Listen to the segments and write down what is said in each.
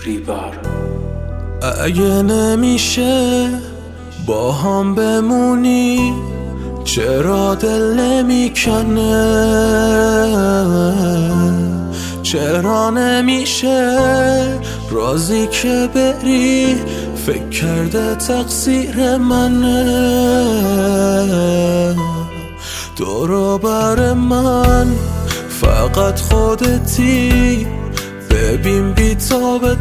ریبار. اگه نمیشه با هم بمونی، چرا دل نمیکنه؟ چرا نمیشه راضی که بری؟ فکر کرده تقصیر منه. دور بر من فقط خودتی، ببین بیتاب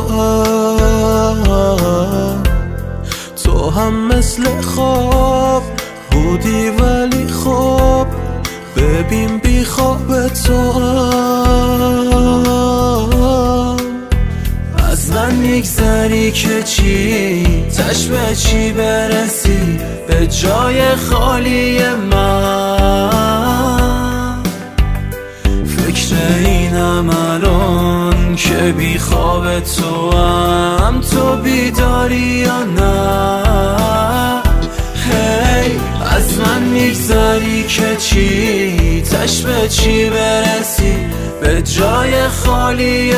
تو هم مثل خواب بودی، ولی خواب ببین بی خواب تو. از من میگذری که چی؟ تش به چی برسی؟ به جای خالی من. فکر اینم الان که بی خواب تو هم، تو بیداری یا نه؟ هی از من میگذری که چی؟ تش به چی برسی؟ به جای خالی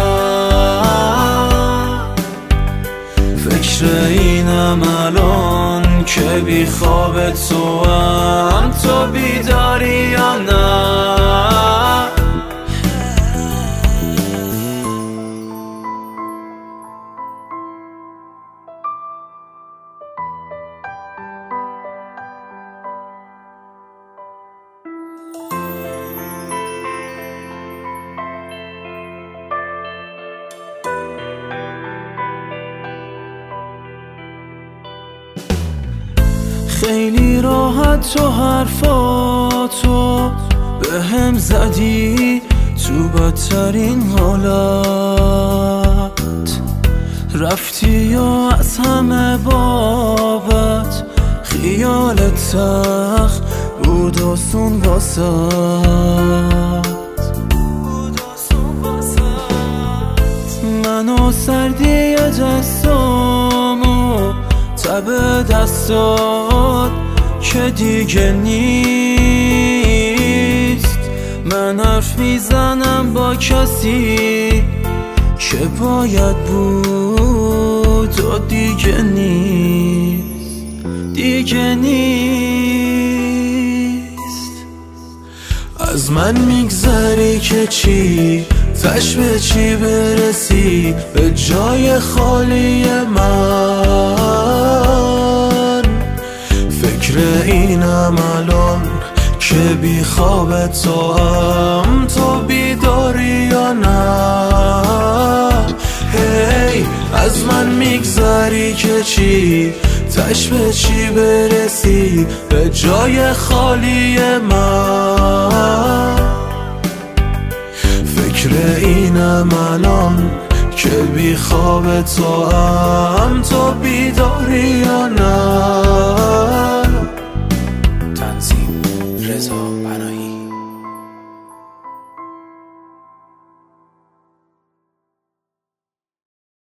من. فکر اینم الان که بی خواب تو هم، تو بیداری یا نه؟ خیلی راحت تو حرفاتو به هم زدی، تو بدترین حالت رفتی و از همه بابت خیالت سخت بود آسون واسط. منو سردی دستامو تب دستات که دیگه نیست. من حرف میزنم با کسی که باید بود و دیگه نیست، دیگه نیست. از من میگذری که چی؟ تش به چی برسی؟ به جای خالی من. فکر اینم الان که بی خواب تو هم، تو بیداری یا نه؟ هی از من میگذری که چی؟ تش به چی برسی؟ به جای خالی من. فکر اینم الان که بی خواب تو هم، تو